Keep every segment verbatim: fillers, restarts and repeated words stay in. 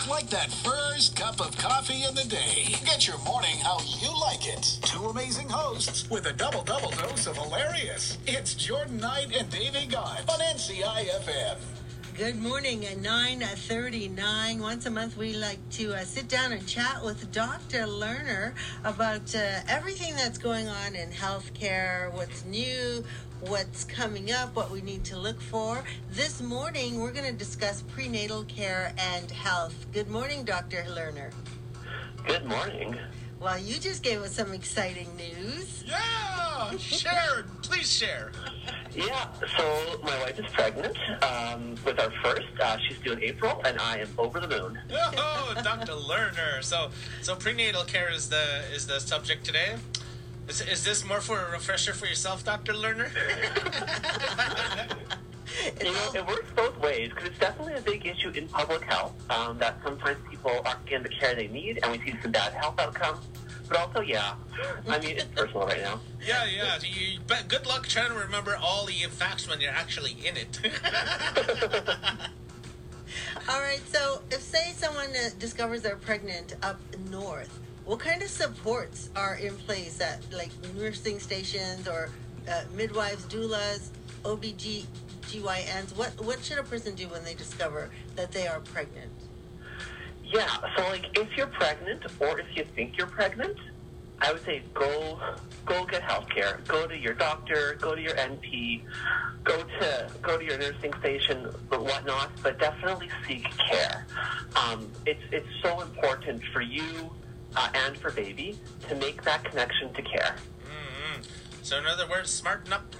like that first cup of coffee in the day. Get your morning how you like it. Two amazing hosts with a double-double dose of hilarious. It's Jordan Knight and Davey Gott on N C I F M. Good morning at nine thirty-nine. Once a month, we like to uh, sit down and chat with Doctor Lerner about uh, everything that's going on in healthcare, what's new, what's coming up, what we need to look for. This morning, we're going to discuss prenatal care and health. Good morning, Doctor Lerner. Good morning. Well, you just gave us some exciting news. Yeah, share. Please share. Yeah, so my wife is pregnant um, with our first. Uh, she's due in April, and I am over the moon. Oh, Doctor Lerner. So, so prenatal care is the is the subject today. Is is this more for a refresher for yourself, Doctor Lerner? You know, it works both ways, because it's definitely a big issue in public health, um, that sometimes people aren't getting the care they need, and we see some bad health outcomes. But also, yeah, I mean, it's personal right now. Yeah, yeah. You, but good luck trying to remember all the facts when you're actually in it. All right, so if, say, someone uh, discovers they're pregnant up north, what kind of supports are in place at, like, nursing stations or uh, midwives, doulas, O B G Y Ns? What, what should a person do when they discover that they are pregnant? Yeah, so, like, if you're pregnant or if you think you're pregnant, I would say go go get health care. Go to your doctor, go to your N P, go to go to your nursing station, but whatnot, but definitely seek care. Um, it's, it's so important for you uh, and for baby to make that connection to care. Mm-hmm. So in other words, smarten up.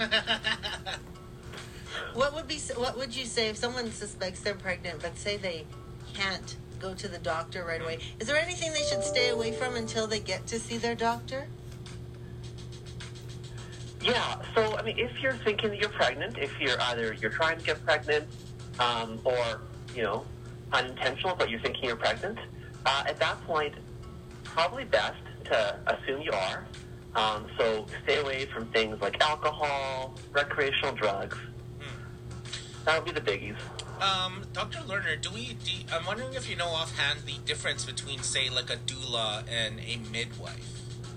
What would be what would you say if someone suspects they're pregnant, but say they can't go to the doctor right away? Is there anything they should stay away from until they get to see their doctor? Yeah, so, I mean, if you're thinking that you're pregnant, if you're either you're trying to get pregnant um, or, you know, unintentional, but you're thinking you're pregnant, uh, at that point, probably best to assume you are. Um, so stay away from things like alcohol, recreational drugs. That would be the biggies. Um, Doctor Lerner, do we? Do, I'm wondering if you know offhand the difference between, say, like a doula and a midwife.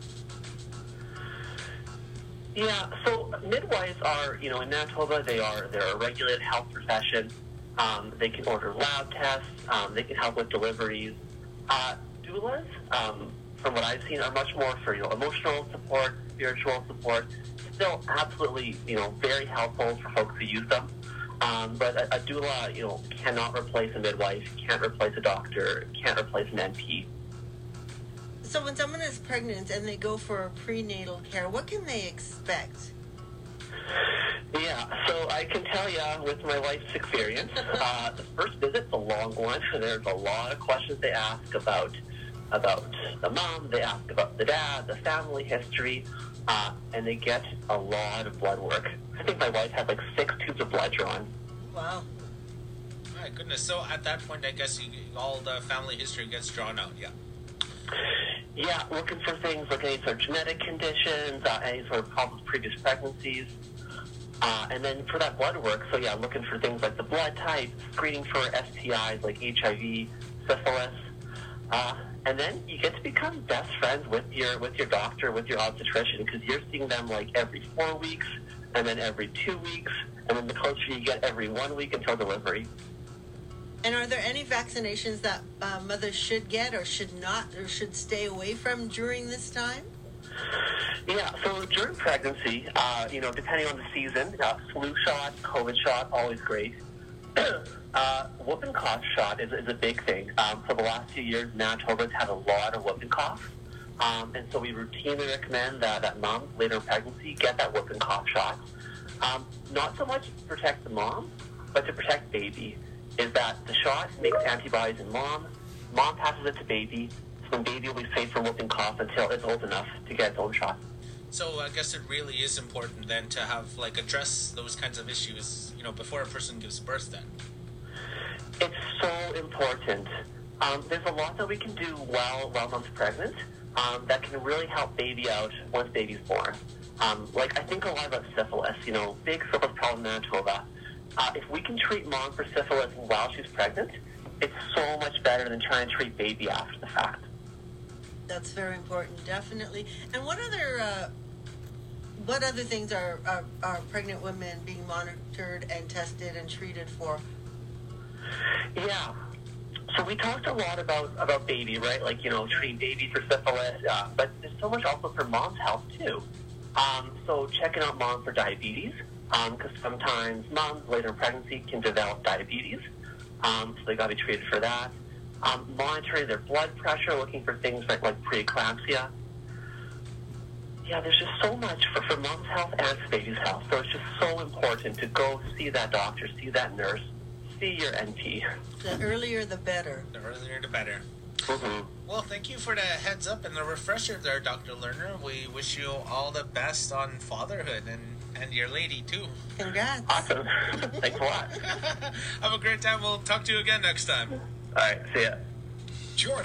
Yeah, so midwives are, you know, in Manitoba, they are they're a regulated health profession. Um, they can order lab tests. Um, they can help with deliveries. Uh, doulas, um, from what I've seen, are much more for, you know, emotional support, spiritual support. Still, absolutely, you know, very helpful for folks who use them. Um, but a, a doula, you know, cannot replace a midwife, can't replace a doctor, can't replace an N P. So when someone is pregnant and they go for prenatal care, what can they expect? Yeah, so I can tell you with my wife's experience, uh, the first visit's a long one. There's a lot of questions they ask about about the mom, they ask about the dad, the family history, uh, and they get a lot of blood work. I think my wife had like six tubes of blood drawn. Wow. My goodness. So at that point, I guess you, all the family history gets drawn out, yeah. Yeah, looking for things like any sort of genetic conditions, uh, any sort of problems with previous pregnancies. Uh, and then for that blood work, so yeah, looking for things like the blood type, screening for S T Is like H I V, syphilis. Uh, and then you get to become best friends with your with your doctor, with your obstetrician, because you're seeing them like every four weeks, and then every two weeks, and then the closer you get, every one week until delivery. And are there any vaccinations that uh, mothers should get or should not or should stay away from during this time? Yeah, so during pregnancy, uh, you know, depending on the season, uh, flu shot, COVID shot, always great. uh, whooping cough shot is, is a big thing. Um, for the last few years, Manitoba's had a lot of whooping cough. Um, and so we routinely recommend that, that moms later in pregnancy get that whooping cough shot. Um, not so much to protect the mom, but to protect baby. Is that the shot makes antibodies in mom, mom passes it to baby, so then baby will be safe from whooping cough until it's old enough to get its own shot. So I guess it really is important then to have, like, address those kinds of issues, you know, before a person gives birth then. It's so important. Um, there's a lot that we can do while, while mom's pregnant um, that can really help baby out once baby's born. Um, like, I think a lot about syphilis, you know, big syphilis problem in Manitoba. Uh, if we can treat mom for syphilis while she's pregnant, it's so much better than trying to treat baby after the fact. That's very important, definitely. And what other uh, what other things are, are are pregnant women being monitored and tested and treated for? Yeah. So we talked a lot about, about baby, right? Like, you know, treating baby for syphilis, uh, but there's so much also for mom's health, too. Um, so checking out mom for diabetes, because um, sometimes moms later in pregnancy can develop diabetes, um, so they got to be treated for that. Um, monitoring their blood pressure, looking for things like, like preeclampsia. Yeah, there's just so much for, for mom's health and for baby's health. So it's just so important to go see that doctor, see that nurse, see your N P. The earlier the better. The earlier the better. Mm-hmm. Well, thank you for the heads up and the refresher there, Doctor Lerner. We wish you all the best on fatherhood and, and your lady, too. Congrats. Awesome. Thanks a lot. Have a great time. We'll talk to you again next time. All right, see ya. Jordan.